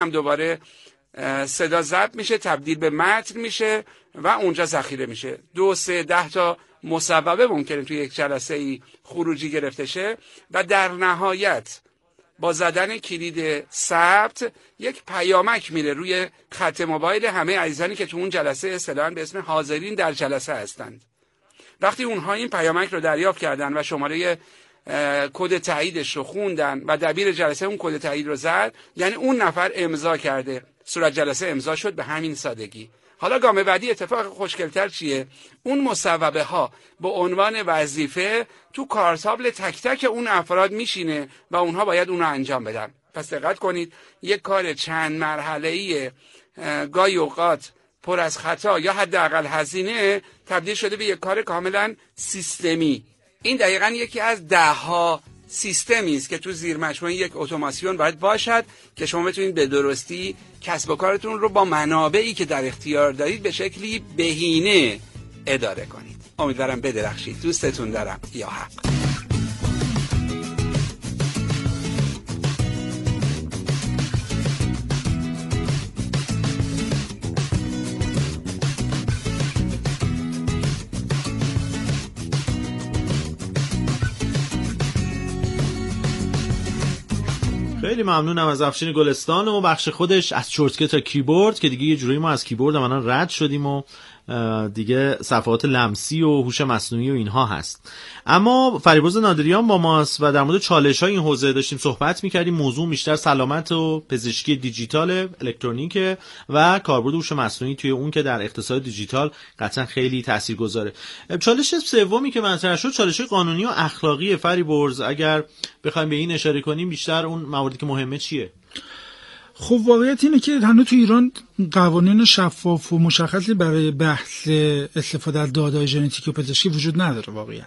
هم دوباره صدا ضبط میشه، تبدیل به متن میشه و اونجا ذخیره میشه. 2 3 10 تا مصوبه ممکنه توی یک جلسه ای خروجی گرفته شه و در نهایت با زدن کلید ثبت یک پیامک میره روی خط موبایل همه عزیزانی که تو اون جلسه اصطلاحاً به اسم حاضرین در جلسه هستند. وقتی اونها این پیامک رو دریافت کردن و شماره کد تاییدش رو خوندن و دبیر جلسه اون کد تایید رو زد، یعنی اون نفر امضا کرده، صورت جلسه امضا شد به همین سادگی. حالا گام بعدی اتفاق خوشگل‌تر چیه؟ اون مصوبه ها به عنوان وظیفه تو کارتابل تک تک اون افراد میشینه و اونها باید اون رو انجام بدن. پس دقت کنید، یک کار چند مرحله‌ای گاهی اوقات پر از خطا یا حداقل هزینه تبدیل شده به یک کار کاملا سیستمی. این دقیقاً یکی از 10 سیستمی است که تو زیر مجموعه یک اتوماسیون باید باشد که شما بتونید به درستی کسب و کارتون رو با منابعی که در اختیار دارید به شکلی بهینه اداره کنید. امیدوارم بدرخشید. دوستتون دارم. یا حق. خیلی ممنونم از افشین گلستان و بخش خودش از شورتکت تا کیبورد که دیگه یه جوری ما از کیبورد الان رد شدیم و دیگه صفحات لمسی و هوش مصنوعی و اینها هست. اما فریبرز نادریان با ماست و در مورد چالش‌های این حوزه داشتیم صحبت می‌کردیم. موضوع بیشتر سلامت و پزشکی دیجیتال الکترونیک و کاربرد هوش مصنوعی توی اون که در اقتصاد دیجیتال قطعا خیلی تاثیرگذاره. چالش سومی که مطرح شد چالش قانونی و اخلاقی. فریبرز اگر بخوایم به این اشاره کنیم بیشتر اون مواردی که مهمه چیه؟ خب واقعیت اینه که هنوز تو ایران قوانین شفاف و مشخصی برای بحث استفاده از داده‌های ژنتیکی و پزشکی وجود نداره واقعا.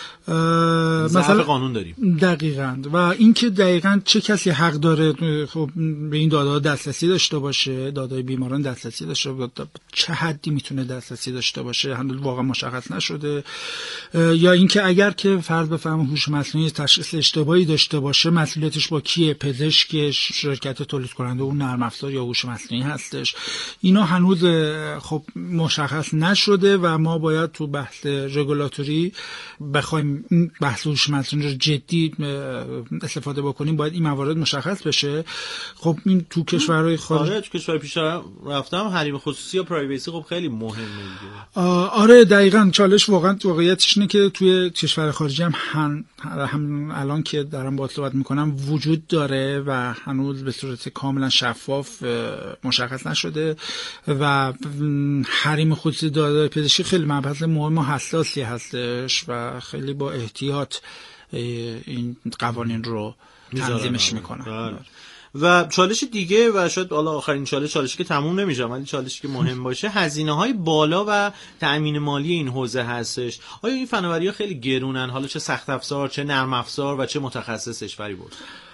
مثلا قانون داریم دقیقاً، و اینکه دقیقاً چه کسی حق داره خب به این داده‌ها دسترسی داشته باشه، داده‌های بیماران دسترسی داشته باشه، چه حدی میتونه دسترسی داشته باشه هنوز واقعا مشخص نشده. یا اینکه اگر که فرض بفرمایید هوش مصنوعی تشخیص اشتباهی داشته باشه مسئولیتش با کیه؟ پزشک، شرکت تولید کننده اون نرم افزار یا هوش مصنوعی هستش. اینا هنوز خب مشخص نشده و ما باید تو بحث رگولاتوری بخوایم بحث هوش مصنوعی رو جدی استفاده بکنیم باید این موارد مشخص بشه. خب این تو کشورهای خارج تو کشور پیش رفتم حریم خصوصی یا پرایوسی خب خیلی مهمه دیگه. آره دقیقاً. چالش واقعیتش اینه که توی کشور خارجی هم الان که دارم باهات صحبت میکنم وجود داره و هنوز به صورت کاملا شفاف مشخص نشده و حریم خصوصی داده‌های پزشکی خیلی مبحث مهم و حساسی هستش و خیلی با احتیاط این قوانین رو تنظیمش میکنن. و چالش دیگه و شاید حالا آخرین چالشی که تموم نمیشه ولی چالشی که مهم باشه هزینه‌های بالا و تأمین مالی این حوزه هستش. آیا این فناوری‌ها خیلی گرونن، حالا چه سخت افزار چه نرم افزار و چه متخصصش فریبرز؟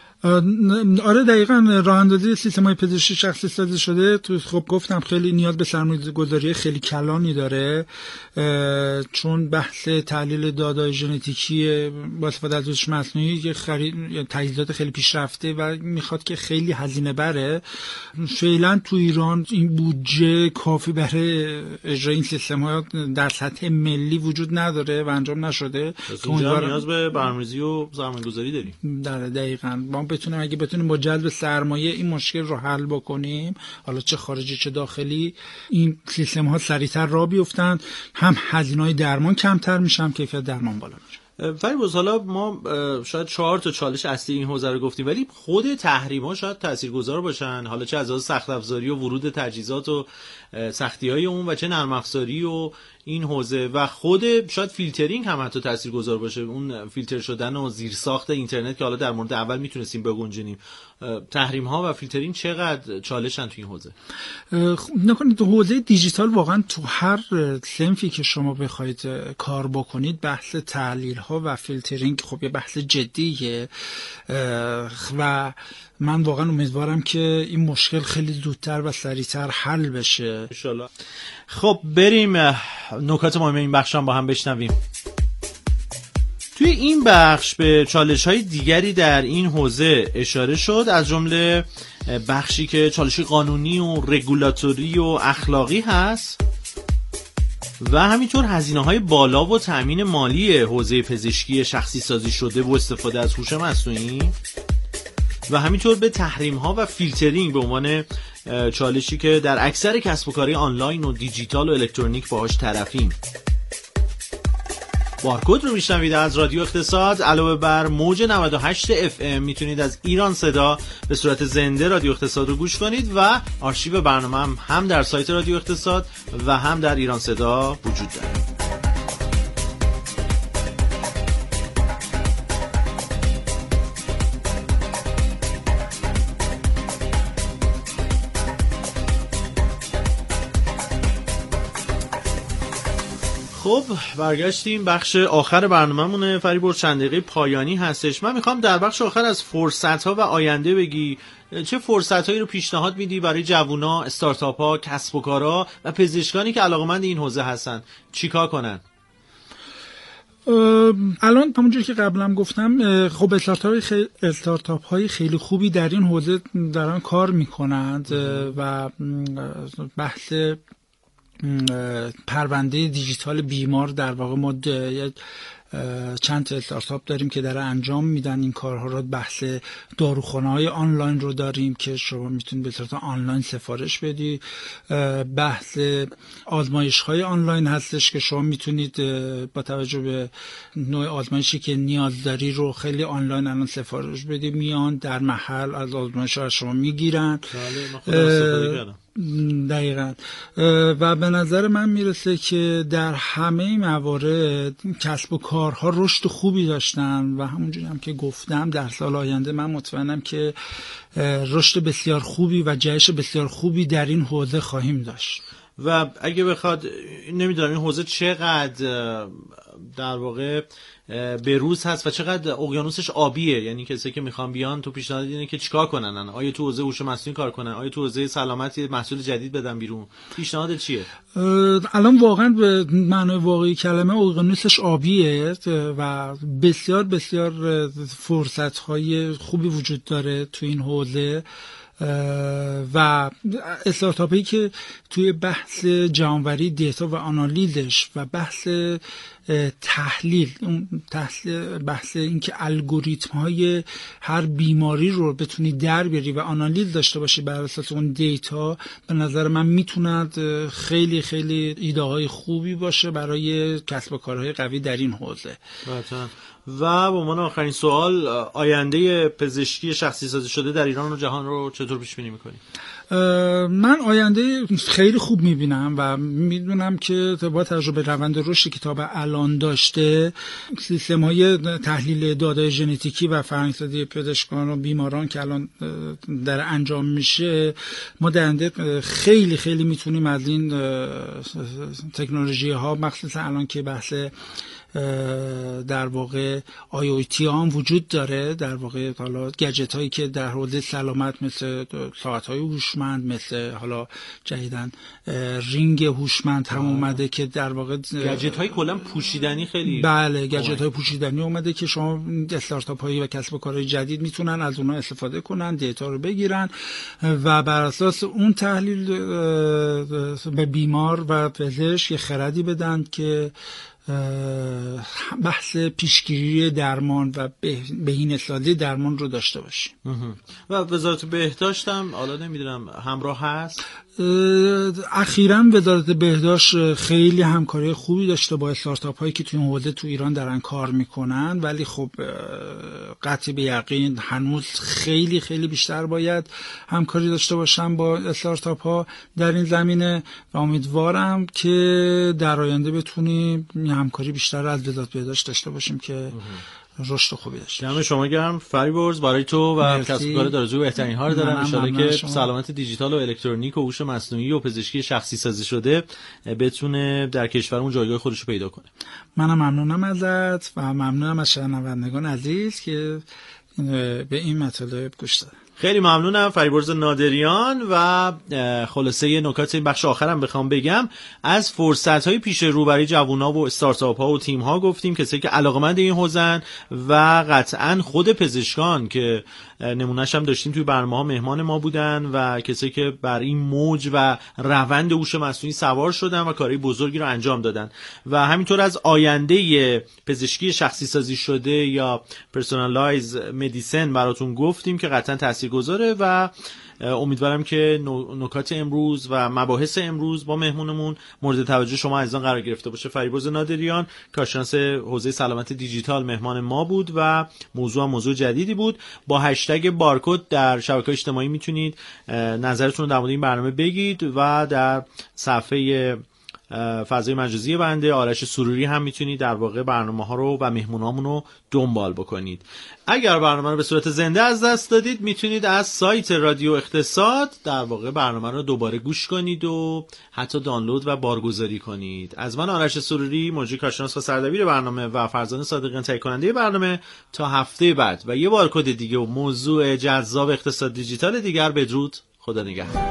آره دقیقاً. راه اندازی سیستم‌های پزشکی شخصی سازی شده تو خب گفتم خیلی نیاز به سرمایه‌گذاری خیلی کلانی داره چون بحث تحلیل داده‌های ژنتیکی با استفاده از هوش مصنوعی یه تجهیزات خیلی پیشرفته و میخواد که خیلی هزینه بره. فعلا تو ایران این بودجه کافی برای اجرای این سیستم‌ها در سطح ملی وجود نداره و انجام نشده. اونجا نیاز به برنامه‌ریزی و سرمایه‌گذاری داریم. دقیقاً. اگه بتونیم با جلب سرمایه این مشکل رو حل بکنیم، حالا چه خارجی چه داخلی، این سیستم ها سریعتر راه بیفتن، هم هزینه‌های درمان کمتر میشه هم کیفیت درمان بالا میشه. فریبرز حالا ما شاید 4 تا چالش اصلی این حوزه رو گفتیم ولی خود تحریم‌ها شاید تاثیرگذار باشن، حالا چه از لحاظ سخت افزاری و ورود تجهیزات و سختی‌های اون و چه نرم افزاری و این حوزه و خود شاید فیلترینگ هم حتی تاثیرگذار باشه، اون فیلتر شدن و زیرساخت اینترنت که حالا در مورد اول میتونستیم بگنجونیم. تحریم ها و فیلترینگ چقدر چالشن تو این حوزه؟ نکنید حوزه دیجیتال واقعا تو هر صنفی که شما بخواید کار بکنید بحث تحلیل ها و فیلترینگ خب یه بحث جدیه و من واقعا امیدوارم که این مشکل خیلی زودتر و سریعتر حل بشه ان شاءالله. خب بریم نکات مهم این بخش هم با هم بشنویم. توی این بخش به چالش‌های دیگری در این حوزه اشاره شد، از جمله بخشی که چالش قانونی و رگولاتوری و اخلاقی هست و همینطور هزینه‌های بالا و تأمین مالی حوزه پزشکی شخصی سازی شده و استفاده از هوش مصنوعی و همینطور به تحریم‌ها و فیلترینگ به عنوان چالشی که در اکثر کسب و کاری آنلاین و دیجیتال و الکترونیک باهاش طرفیم. بارکد رو میشنوید از رادیو اقتصاد. علاوه بر موج 98 FM میتونید از ایران صدا به صورت زنده رادیو اقتصاد رو گوش کنید و آرشیو برنامه هم در سایت رادیو اقتصاد و هم در ایران صدا وجود داره. خب برگشتیم. بخش آخر برنامه‌مونه فریبرز، چند دقیقه پایانی هستش. من میخوام در بخش آخر از فرصت‌ها و آینده بگی. چه فرصت‌هایی رو پیشنهاد میدی برای جوونا، استارتاپ‌ها، کسب و کارها و پزشکانی که علاقه‌مند این حوزه هستن چیکار کنن؟ الان همونجوری که قبلا گفتم خب استارتاپ‌های خیلی خوبی در این حوزه دارن کار میکنند و بحث پرونده دیجیتال بیمار در واقع ما چند تا استارتاپ داریم که داره انجام میدن این کارها رو. بحث داروخانه‌های آنلاین رو داریم که شما میتونید به صورت آنلاین سفارش بدی. بحث آزمایش‌های آنلاین هستش که شما میتونید با توجه به نوع آزمایشی که نیاز داری رو خیلی آنلاین الان سفارش بدی، میان در محل از آزمایش‌ها شما میگیرن. دقیقاً. و به نظر من میرسه که در همه موارد کسب و کارها رشد خوبی داشتن و همونجوری هم که گفتم در سال آینده من مطمئنم که رشد بسیار خوبی و جهش بسیار خوبی در این حوزه خواهیم داشت. و اگه بخواد نمیدونم این حوزه چقدر در واقع بروز هست و چقدر اقیانوسش آبیه، یعنی کسی که میخوان بیان تو پیشنهاد اینه که چیکار کنن؟ آیا تو حوزه هوش مصنوعی کار کنن؟ آیا تو حوزه سلامتی محصول جدید بدن بیرون؟ پیشنهاد چیه؟ الان واقعا به معنای واقعی کلمه اقیانوسش آبیه و بسیار بسیار فرصت‌های خوبی وجود داره تو این حوزه و استارتاپی که توی بحث جمع‌آوری دیتا و آنالیزش و بحث تحلیل، بحث اینکه الگوریتم‌های هر بیماری رو بتونی در بیاری و آنالیز داشته باشی بر اساس اون دیتا، به نظر من میتوند خیلی خیلی ایده‌های خوبی باشه برای کسب و کارهای قوی در این حوزه. و به عنوان آخرین سوال، آینده پزشکی شخصی سازی شده در ایران و جهان رو چطور پیش بینی می‌کنی؟ من آینده خیلی خوب میبینم و میدونم که با تجربه روند رشدی که تا به الان داشته، سیستم‌های تحلیل داده ژنتیکی و فرهنگ‌سازی پزشکان و بیماران که الان در انجام میشه، ما در آینده خیلی خیلی میتونیم از این تکنولوژی‌ها، مخصوصا الان که بحث در واقع IoT هم وجود داره، در واقع حالا گجت هایی که در حوزه سلامت مثل ساعت های هوشمند، مثل حالا جدیداً رینگ هوشمند هم اومده که در واقع گجت های کلا پوشیدنی خیلی، بله گجت های پوشیدنی اومده که شما استارتاپ هایی و کسب و کارهای جدید میتونن از اونها استفاده کنن، دیتا رو بگیرن و بر اساس اون تحلیل به بیمار و پزشک یه خردی بدن که بحث پیشگیری درمان و بهینه‌سازی درمان رو داشته باشیم. و وزارت بهداشت هم حالا نمیدونم همراه هست؟ اخیراً وزارت بهداشت خیلی همکاری خوبی داشته با استارتاپ هایی که توی این حوزه تو ایران دارن کار میکنن، ولی خب قطع به یقین هنوز خیلی خیلی بیشتر باید همکاری داشته باشن با استارتاپ ها در این زمینه و امیدوارم که در آینده بتونیم همکاری بیشتر از وزارت بهداشت داشته باشیم که رشد خوبی داشته. دم شما گرم فریبرز، برای تو و کسب و کارت آرزوی بهترین ها رو دارم. ان شاءالله که سلامت دیجیتال و الکترونیک و هوش مصنوعی و پزشکی شخصی سازی شده بتونه در کشورمون جایگاه خودش رو پیدا کنه. منم ممنونم ازت و ممنونم از شنوندگان عزیز که به این مطالب گوش دادن. خیلی ممنونم فریبرز نادریان. و خلاصه نکات این بخش آخرم بخوام بگم، از فرصت‌های پیش رو برای جوونا و استارتاپ‌ها و تیم‌ها گفتیم، کسایی که علاقه‌مند این حوزه‌ان و قطعاً خود پزشکان که نمونهش هم داشتیم توی برنامه‌ها مهمان ما بودن و کسایی که بر این موج و روند هوش مصنوعی سوار شدن و کارهای بزرگی رو انجام دادن و همینطور از آینده پزشکی شخصی سازی شده یا پرسونالایز مدیسن براتون گفتیم که قطعا تاثیرگذاره و امیدوارم که نکات امروز و مباحث امروز با مهمونمون مورد توجه شما عزیزان قرار گرفته باشه. فریبرز نادریان کارشناس حوزه سلامت دیجیتال مهمان ما بود و موضوع جدیدی بود. با هشتگ بارکد در شبکه‌های اجتماعی میتونید نظرتون رو در مورد این برنامه بگید و در صفحه فضای مجازی بنده آرش سروری هم میتونید در واقع برنامه‌ها رو و مهمونامون رو دنبال بکنید. اگر برنامه رو به صورت زنده از دست دادید میتونید از سایت رادیو اقتصاد در واقع برنامه رو دوباره گوش کنید و حتی دانلود و بارگذاری کنید. از من آرش سروری، مجری کارشناس و سردبیر برنامه و فرزانه صادقیان تهیه کننده برنامه، تا هفته بعد و یه بارکد دیگه و موضوع جذاب اقتصاد دیجیتال دیگر، بدرود، خدا نگهدار.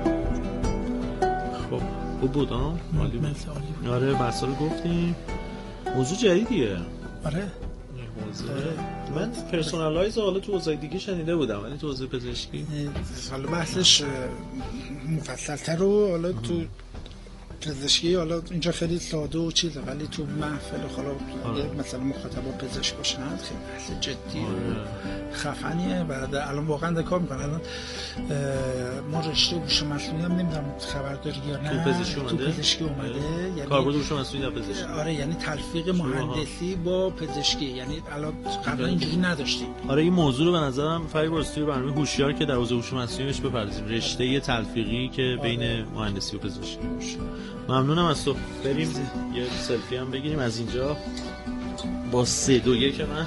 خوب بود ها؟ عالی بود. آره بحثا رو گفتیم. موضوع جدیدیه. آره. من پرسونالایز حالا تو حوزه دیگه شنیده بودم ولی تو حوزه پزشکی حالا بحثش مفصل‌تر رو حالا تو پزشکی حالا اینجا خیلی ساده و چیزه ولی تو محفل حالا مثلا مخاطب پزشک باشن خیلی بحث جدی و خفنیه. بعد الان واقعا کار میکنن. الان ما رشته هوش مصنوعی هم نمیدونم خبر داری یا نه، تو پزشکی اومده یعنی کاربرد هوش مصنوعی در پزشکی. آره یعنی تلفیق مهندسی با پزشکی، یعنی الان قبلا اینجوری نداشتیم. آره این موضوع رو به نظرم فریبرز توی برنامه هوشیار که در حوزه هوش مصنوعی بهش بپردازیم، رشته تلفیقی که بین مهندسی و پزشکی باشه. ممنونم از تو. بریم یه سلفی هم بگیریم از اینجا با 3 2 1 من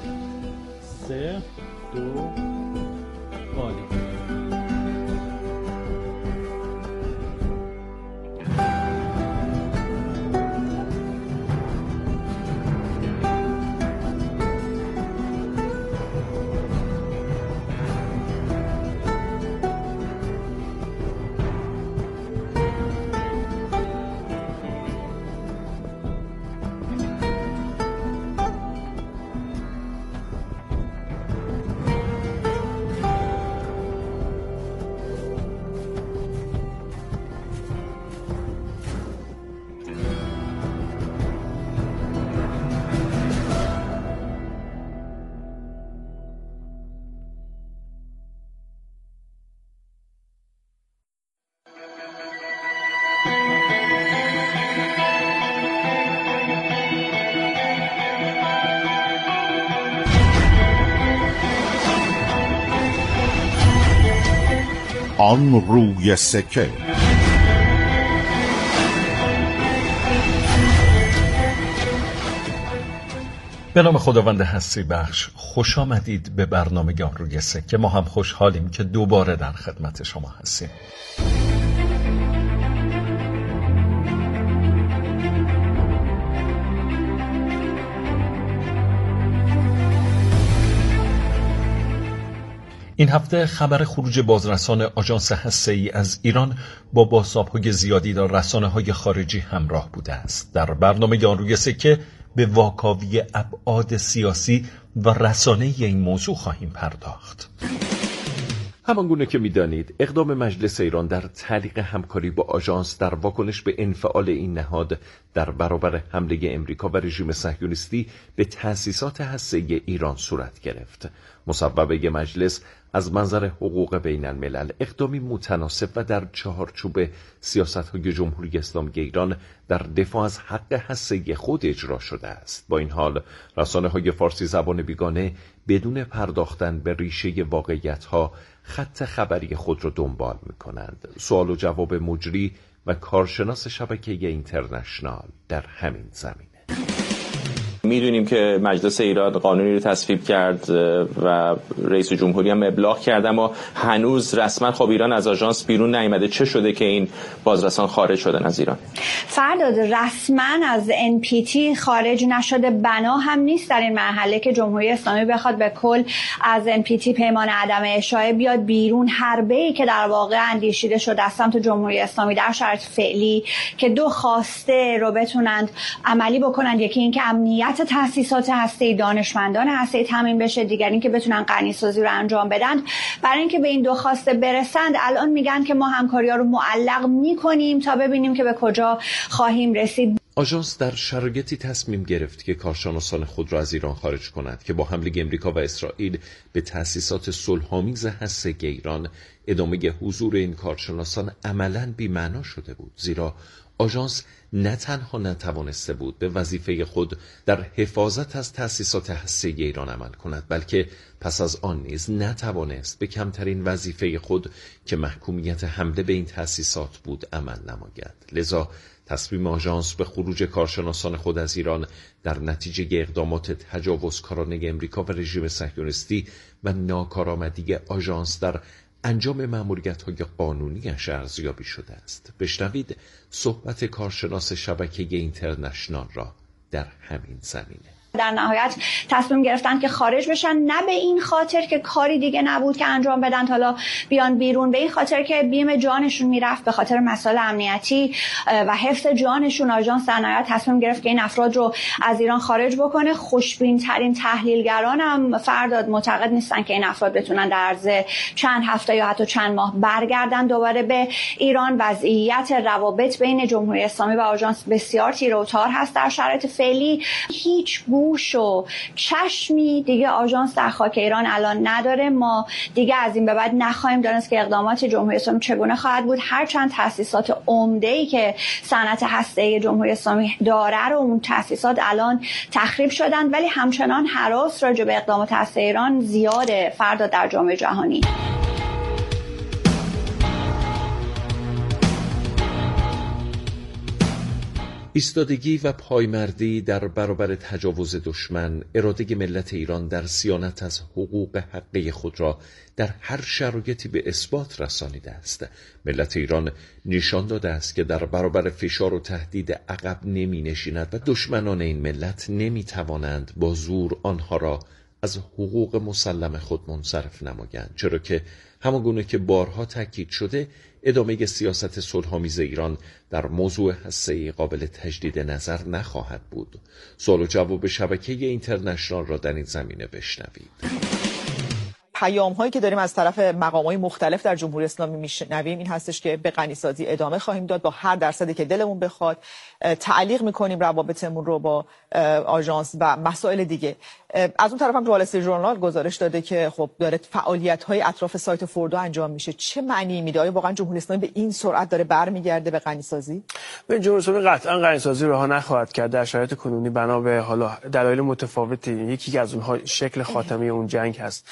3 2 عالی. آن روی سکه. به نام خداوند هستی بخش، خوش آمدید به برنامه آن روی سکه. ما هم خوشحالیم که دوباره در خدمت شما هستیم. این هفته خبر خروج بازرسان آژانس هسته‌ای از ایران با بازتاب‌های زیادی در رسانه‌های خارجی همراه بوده است. در برنامه آن روی سکه به واکاوی ابعاد سیاسی و رسانه‌ای این موضوع خواهیم پرداخت. همانگونه که می‌دانید اقدام مجلس ایران در تعلیق همکاری با آژانس در واکنش به انفعال این نهاد در برابر حمله امریکا و رژیم صهیونیستی به تأسیسات هسته‌ای ایران صورت گرفت. مصوبه مجلس از منظر حقوق بین الملل اقدامی متناسب و در چارچوب سیاست‌های جمهوری اسلامی ایران در دفاع از حق هسته‌ای خود اجرا شده است. با این حال رسانه‌های فارسی زبان بیگانه بدون پرداختن به ریشه واقعیت‌ها خط خبری خود را دنبال می‌کنند. سوال و جواب مجری و کارشناس شبکه اینترنشنال در همین زمینه. میدونیم که مجلس ایران قانونی رو تصویب کرد و رئیس جمهوری هم ابلاغ کرد، اما هنوز رسما خب ایران از آژانس بیرون نیامده. چه شده که این بازرسان خارج شدن از ایران؟ فرداد رسما از NPT خارج نشده، بنا هم نیست در این مرحله که جمهوری اسلامی بخواد به کل از NPT پیمان عدم اشاعه بیاد بیرون. حربه‌ای که در واقع اندیشیده شده از سمت جمهوری اسلامی در شرایط فعلی که دو خواسته رو بتونند عملی بکنند، یکی این که امنیت امنیت تأسیسات هسته‌ای، دانشمندان هسته‌ای تامین بشه، دیگر اینکه بتونن غنی‌سازی رو انجام بدن. برای اینکه به این دو خواسته برسند الان میگن که ما همکاری‌ها رو معلق می‌کنیم تا ببینیم که به کجا خواهیم رسید. آژانس در شرایطی تصمیم گرفت که کارشناسان خود را از ایران خارج کند که با حمله امریکا و اسرائیل به تأسیسات صلح‌آمیز هسته‌ای ایران ادامه حضور این کارشناسان عملاً بی‌معنا شده بود، زیرا آژانس نه تنها نتوانسته بود به وظیفه خود در حفاظت از تأسیسات هسته‌ای ایران عمل کند، بلکه پس از آن نیز نتوانست به کمترین وظیفه خود که محکومیت حمله به این تأسیسات بود عمل نماید. لذا تصمیم آژانس به خروج کارشناسان خود از ایران در نتیجه اقدامات تجاوزکارانه امریکا و رژیم صهیونیستی و ناکارآمدی آژانس در انجام مأموریت‌های قانونی‌اش ارزیابی شده است. بشنوید صحبت کارشناس شبکه اینترنشنال را در همین زمینه. در نهایت تصمیم گرفتن که خارج بشن، نه به این خاطر که کاری دیگه نبود که انجام بدن حالا بیان بیرون، به این خاطر که بیم جانشون میرفت، به خاطر مسائل امنیتی و حفظ جانشون. آژانس در نهایت تصمیم گرفت که این افراد رو از ایران خارج بکنه. خوشبین ترین تحلیلگران هم فرداد معتقد نیستن که این افراد بتونن در عرض چند هفته یا حتی چند ماه برگردن دوباره به ایران. وضعیت روابط بین جمهوری اسلامی و آژانس بسیار تیره و تار هست در شرایط فعلی. هیچ گوش و چشمی دیگه آژانس در خاک ایران الان نداره. ما دیگه از این به بعد نخواهیم دانست که اقدامات جمهوری اسلامی چگونه خواهد بود. هرچند تأسیسات عمده‌ای که صنعت هسته‌ای جمهوری اسلامی داره رو اون تأسیسات الان تخریب شدن، ولی همچنان هراس راجع به اقدامات هسته‌ای ایران زیاده فردا در جامعه جهانی. ایستادگی و پایمردی در برابر تجاوز دشمن، اراده ملت ایران در صیانت از حقوق حقه خود را در هر شرایطی به اثبات رسانیده است. ملت ایران نشان داده است که در برابر فشار و تهدید عقب نمی نشیند و دشمنان این ملت نمی توانند با زور آنها را از حقوق مسلم خود منصرف نمایند، چرا که همانگونه که بارها تاکید شده ادامه سیاست صلح‌آمیز ایران در موضوع هسته‌ای قابل تجدید نظر نخواهد بود. سوال و جواب شبکه اینترنشنال را در این زمینه بشنوید. پیام هایی که داریم از طرف مقام‌های مختلف در جمهوری اسلامی میشنویم این هستش که به غنی‌سازی ادامه خواهیم داد با هر درصدی که دلمون بخواد. تعلیق می‌کنیم روابطمون رو با آژانس و مسائل دیگه. از اون طرف هم وال استریت ژورنال گزارش داده که خب داره فعالیت‌های اطراف سایت فوردو انجام میشه. چه معنی میده؟ آیا واقعا جمهوری اسلامی به این سرعت داره برمیگرده به غنی‌سازی؟ به جمهوری اسلامی قطعا غنی‌سازی رها نخواهد کرد در شرایط کنونی بنا به حالا دلایل متفاوتی. یکی از اونها شکل خاتمه اون جنگ هست.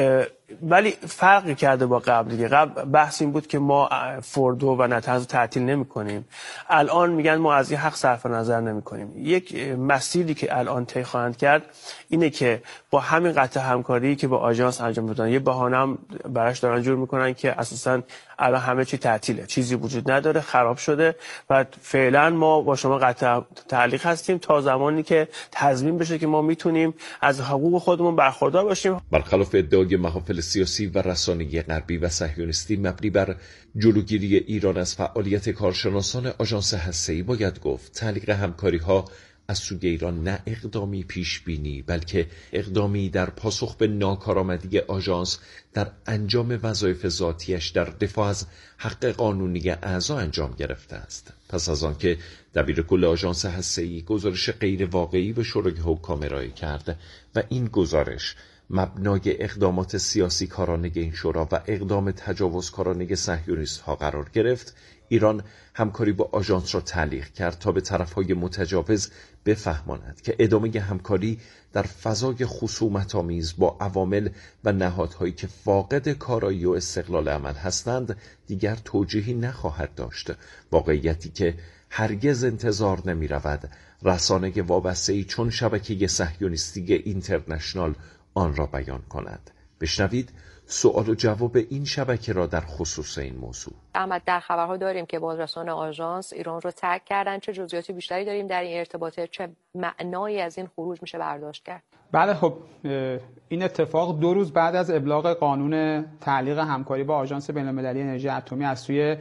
ولی فرقی کرده با قبل دیگه. قبل بحث این بود که ما فوردو و نتنز تعطیل نمی‌کنیم. الان میگن ما از این حق صرف نظر نمی‌کنیم. یک مسیری که الان طی خواهند کرد اینه که با همین قطع همکاری که با آژانس انجام دادن یه بهانه هم براش دارن جور میکنن که اساساً الان همه چی تعطیله، چیزی وجود نداره، خراب شده و فعلا ما با شما قطع تعلیق هستیم تا زمانی که تضمین بشه که ما میتونیم از حقوق خودمون برخوردار باشیم. برخلاف ادعای محافل سیاسی و رسانه‌ای غربی و صهیونیستی مبنی بر جلوگیری ایران از فعالیت کارشناسان آژانس هسته‌ای، باید گفت تعلیق همکاری‌ها از سوی ایران نه اقدامی پیش بینی بلکه اقدامی در پاسخ به ناکارآمدی آژانس در انجام وظایف ذاتیش در دفاع از حق قانونی اعضا انجام گرفته است. پس از آن که دبیر کل آژانس هسته‌ای گزارش غیر واقعی به شورای حکام ارائه کرد و این گزارش مبنای اقدامات سیاسی کارانه این شورا و اقدام تجاوزکارانه صهیونیست ها قرار گرفت، ایران همکاری با آژانس را تعلیق کرد تا به طرفهای متجاوز بفهماند که ادامه همکاری در فضای خصومت‌آمیز با عوامل و نهادهایی که فاقد کارایی و استقلال عمل هستند دیگر توجیهی نخواهد داشت. واقعیتی که هرگز انتظار نمی رود رسانه وابسته‌ای چون شبکه صهیونیستی اینترنشنال آن را بیان کند. بشنوید سوال و جواب این شبکه را در خصوص این موضوع. احمد، در خبرها داریم که بازرسان آژانس ایران رو ترک کردن. چه جزئیات بیشتری داریم در این ارتباطه؟ چه معنایی از این خروج میشه برداشت کرد؟ بله، خب این اتفاق 2 روز بعد از ابلاغ قانون تعلیق همکاری با آژانس بین‌المللی انرژی اتمی از سوی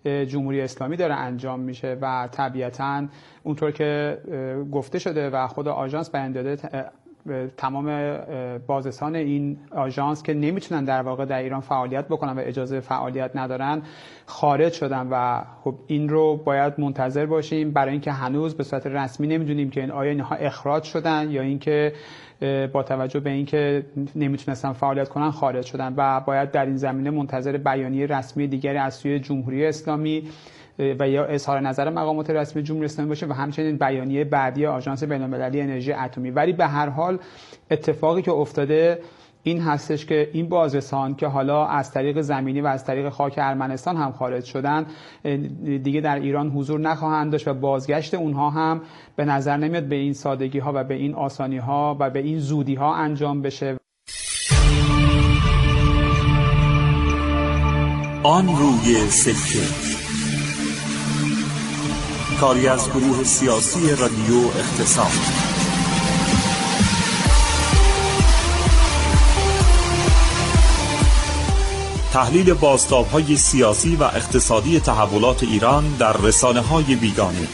جمهوری اسلامی داره انجام میشه و طبیعتاً اونطور که گفته شده و خود آژانس بیان داده، تمام بازرسان این آژانس که نمیتونن در واقع در ایران فعالیت بکنن و اجازه فعالیت ندارن خارج شدن و خب این رو باید منتظر باشیم، برای اینکه هنوز به صورت رسمی نمیدونیم که آیا اینها اخراج شدن یا اینکه با توجه به اینکه نمیتونستن فعالیت کنن خارج شدن و باید در این زمینه منتظر بیانیه رسمی دیگری از سوی جمهوری اسلامی و یا اظهار نظر مقامات رسمی جمهوری اسلامی باشه و همچنین بیانیه بعدی آژانس بین‌المللی انرژی اتمی. ولی به هر حال اتفاقی که افتاده این هستش که این بازرسان که حالا از طریق زمینی و از طریق خاک ارمنستان هم خارج شدن دیگه در ایران حضور نخواهند داشت و بازگشت اونها هم به نظر نمیاد به این سادگی ها و به این آسانی ها و به این زودی ها انجام بشه. آن روی سکه، کاری از گروه سیاسی رادیو اقتصاد. تحلیل بازتاب‌های سیاسی و اقتصادی تحولات ایران در رسانه‌های بیگانه.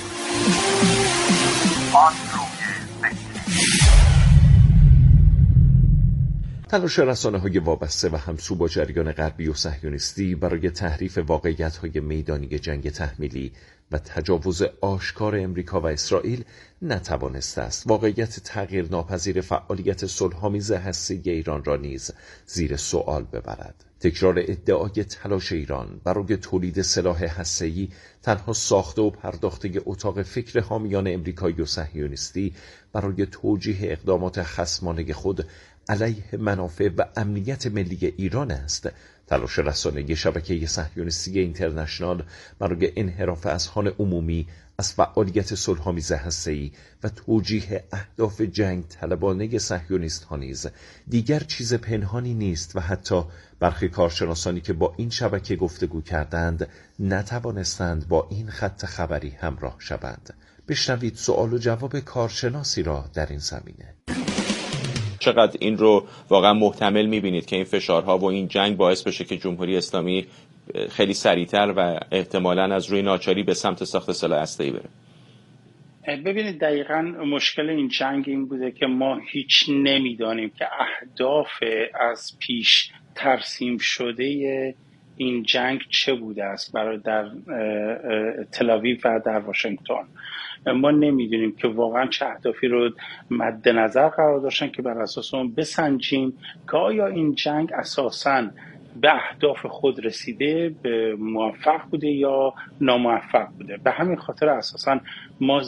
تلاش رسانه‌های وابسته و همسو با جریان غربی و صهیونیستی برای تحریف واقعیت‌های میدانی جنگ تحمیلی و تجاوز آشکار امریکا و اسرائیل نتوانسته است واقعیت تغییرناپذیر فعالیت صلح‌آمیز هسته‌ای ایران را نیز زیر سوال ببرد. تکرار ادعای تلاش ایران برای تولید سلاح هسته‌ای تنها ساخته و پرداخته اتاق فکر حامیان امریکایی و صهیونیستی برای توجیه اقدامات خصمانه خود علیه منافع و امنیت ملی ایران است. تلاش رسانه‌ای شبکه صهیونیستی اینترنشنال برای انحراف اذهان عمومی از فعالیت صلح‌آمیز هسته‌ای و توجیه اهداف جنگ طلبانه صهیونیست‌ها نیز دیگر چیز پنهانی نیست و حتی برخی کارشناسانی که با این شبکه گفتگو کردند نتوانستند با این خط خبری همراه شوند. بشنوید سوال و جواب کارشناسی را در این زمینه. چقدر این رو واقعا محتمل می‌بینید که این فشارها و این جنگ باعث بشه که جمهوری اسلامی خیلی سریعتر و احتمالاً از روی ناچاری به سمت ساخت سلاح هسته‌ای بره؟ ببینید دقیقاً مشکل این جنگ این بوده که ما هیچ نمیدانیم که اهداف از پیش ترسیم شده این جنگ چه بوده است برای در تل‌آویو و در واشنگتن. ما نمیدونیم که واقعا چه اهدافی رو مد نظر قرار داشتن که بر اساس اون بسنجیم که آیا این جنگ اساساً به اهداف خود رسیده، به موفق بوده یا ناموفق بوده. به همین خاطر اساساً ما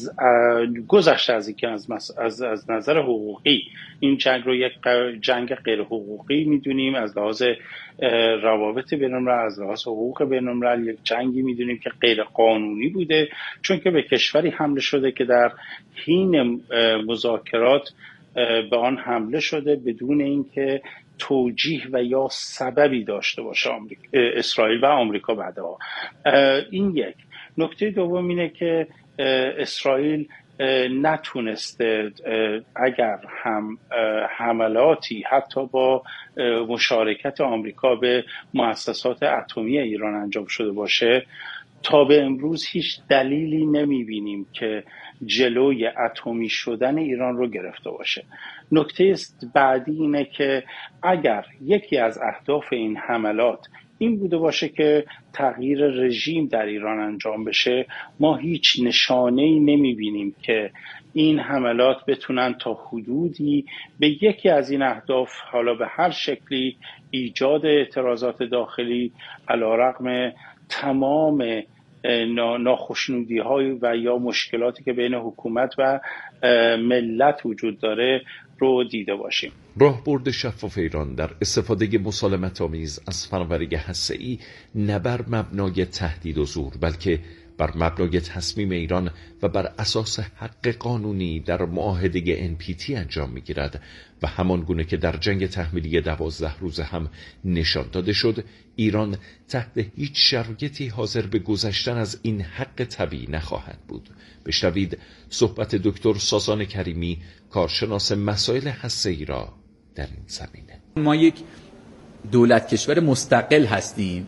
گذشته از اینکه از نظر حقوقی این جنگ رو یک جنگ غیر حقوقی میدونیم، از لحاظ روابط بین‌الملل، از لحاظ حقوق بین‌الملل یک جنگی میدونیم که غیر قانونی بوده، چون که به کشوری حمله شده که در حین مذاکرات به آن حمله شده بدون اینکه توجیه و یا سببی داشته باشه اسرائیل و آمریکا بعدها. این یک. نکته دوم اینه که اسرائیل نتونسته اگر هم حملاتی حتی با مشارکت آمریکا به مؤسسات اتمی ایران انجام شده باشه، تا به امروز هیچ دلیلی نمیبینیم که جلوی اتمی شدن ایران رو گرفته باشه. نکته بعدی اینه که اگر یکی از اهداف این حملات این بوده باشه که تغییر رژیم در ایران انجام بشه، ما هیچ نشانه‌ای نمیبینیم که این حملات بتونن تا حدودی به یکی از این اهداف، حالا به هر شکلی، ایجاد اعتراضات داخلی علیرغم تمام ناخشنودی های و یا مشکلاتی که بین حکومت و ملت وجود داره رو دیده باشیم. راهبرد شفاف ایران در استفاده مسالمت‌آمیز از فناوری هسته‌ای نه بر مبنای تهدید و زور، بلکه بر مبنای تصمیم ایران و بر اساس حق قانونی در معاهده NPT انجام می‌گیرد و همان گونه که در جنگ تحمیلی 12 روزه هم نشان داده شد، ایران تحت هیچ شرایطی حاضر به گذشتن از این حق طبیعی نخواهد بود. بشنوید صحبت دکتر ساسان کریمی، کارشناس مسائل هسته‌ای را در این زمینه. ما یک دولت کشور مستقل هستیم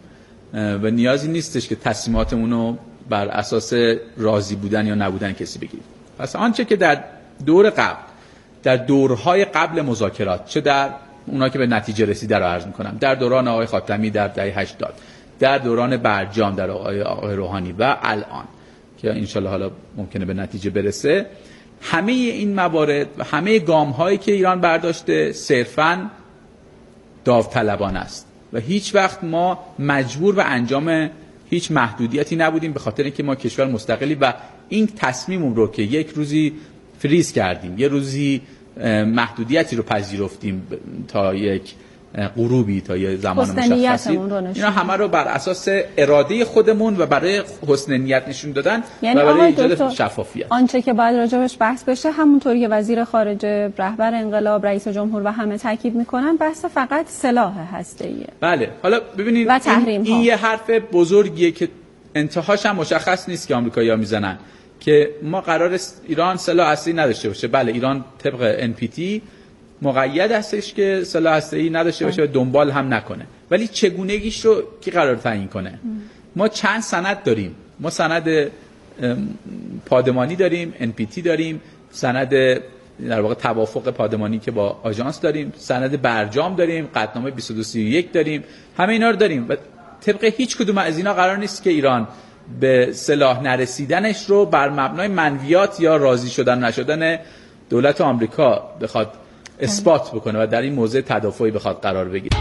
و نیازی نیستش که تصمیماتمون رو بر اساس راضی بودن یا نبودن کسی بگیریم. پس آنچه که در دور قبل، در دورهای قبل مذاکرات، چه در اونا که به نتیجه رسیده رو عرض می‌کنم، در دوران آقای خاتمی در دهه 80، در دوران برجام در آقای روحانی و الان که انشالله حالا ممکنه به نتیجه برسه، همه این موارد و همه گام‌هایی که ایران برداشته صرفاً داوطلبانه است و هیچ وقت ما مجبور به انجام هیچ محدودیتی نبودیم، به خاطر اینکه ما کشور مستقلی و این تصمیممون رو که یک روزی فریز کردیم، یه روزی محدودیتی رو پذیرفتیم تا یک غروبی، تا یه زمان مشخصی، اینا همه رو بر اساس اراده خودمون و برای حسن نیت نشون دادن و برای ایجاد شفافیت. آنچه که باید راجبش بحث بشه، همونطوری که وزیر خارجه، رهبر انقلاب، رئیس جمهور و همه تاکید میکنن، بحث فقط سلاح هسته‌ایه. بله، حالا ببینید این یه حرف بزرگیه که انتهاش هم مشخص نیست که آمریکایی‌ها میزنن که ما قرار است ایران سلاح هسته‌ای نداشته باشه. بله، ایران طبق NPT مقید هستش که سلاح هسته‌ای نداشته باشه و دنبال هم نکنه، ولی چگونگیش رو کی قرار تعیین کنه؟ ما چند سند داریم. ما سند پادمانی داریم، NPT داریم، سند در واقع توافق پادمانی که با آژانس داریم، سند برجام داریم، قطعنامه 2231 داریم، همه اینا رو داریم و طبق هیچ کدوم از اینا قرار نیست که ایران به سلاح نرسیدنش رو بر مبنای منویات یا راضی شدن نشدن دولت آمریکا بخواد اثبات بکنه و در این موضع تدافعی بخواد قرار بگیره.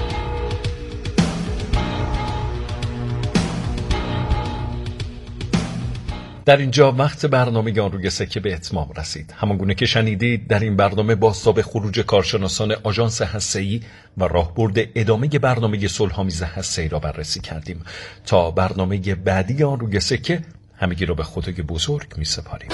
در اینجا وقت برنامه آن روی سکه به اتمام رسید. همانگونه که شنیدید در این برنامه بازتاب خروج کارشناسان آژانس هسته‌ای و راهبرد ادامه برنامه صلح‌آمیز هسته‌ای را بررسی کردیم. تا برنامه بعدی آن روی سکه همگی را به خدای بزرگ می‌سپاریم.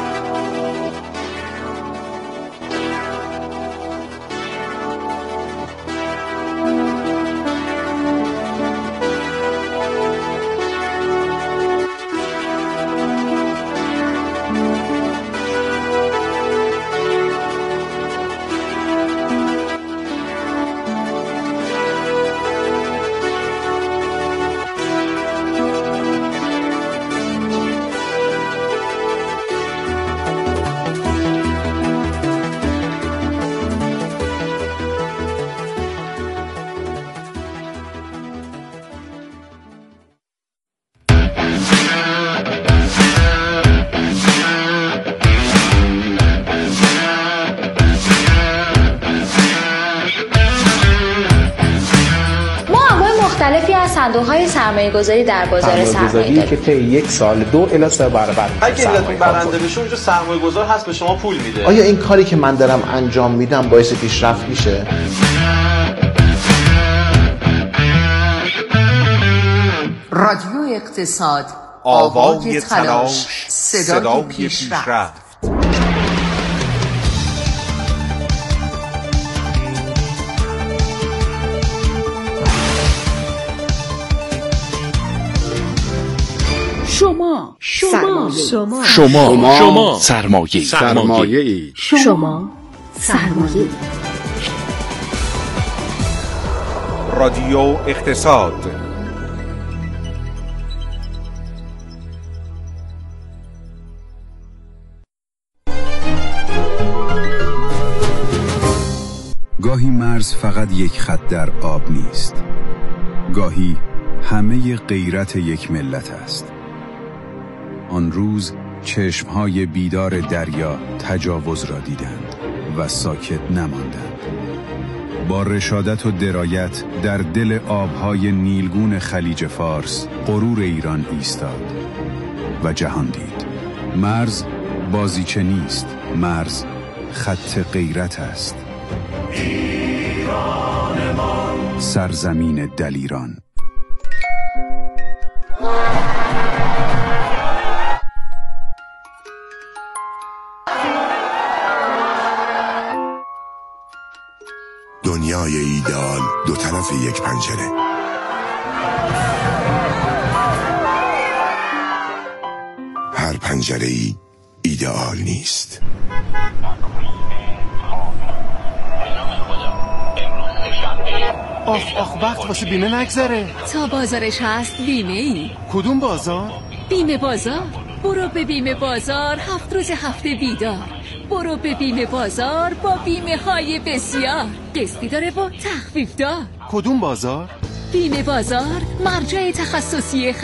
صندوق‌های سرمایه‌گذاری در بازار سرمایه‌داری که طی یک سال 2 الی 3 برابر اگه علتون برنده بشه اونجا سرمایه‌گذار هست به شما پول میده. آیا این کاری که من دارم انجام میدم باعث پیشرفت میشه؟ رادیو اقتصاد، آوای تلاش، صدای پیشرفت. شما سرمایه رادیو اقتصاد. گاهی مرز فقط یک خط در آب نیست. گاهی همه غیرت یک ملت است. آن روز چشمهای بیدار دریا تجاوز را دیدند و ساکت نماندند. با رشادت و درایت در دل آبهای نیلگون خلیج فارس غرور ایران ایستاد و جهان دید. مرز بازیچه نیست، مرز خط غیرت است. ایرانمان، سرزمین دلیران. دنیای ایدئال دو طرف یک پنجره. هر پنجره‌ای ایدئال نیست. آخ وقت واسه بیمه نگذره. تا بازارش هست بیمه ای. کدوم بازار؟ بیمه بازار. برو به بیمه بازار 7 روز هفته بیدار. برو به بیمه بازار با بیمه های بسیار. قسطی داره با تخفیف دار. کدوم بازار؟ بیمه بازار، مرجع تخصصی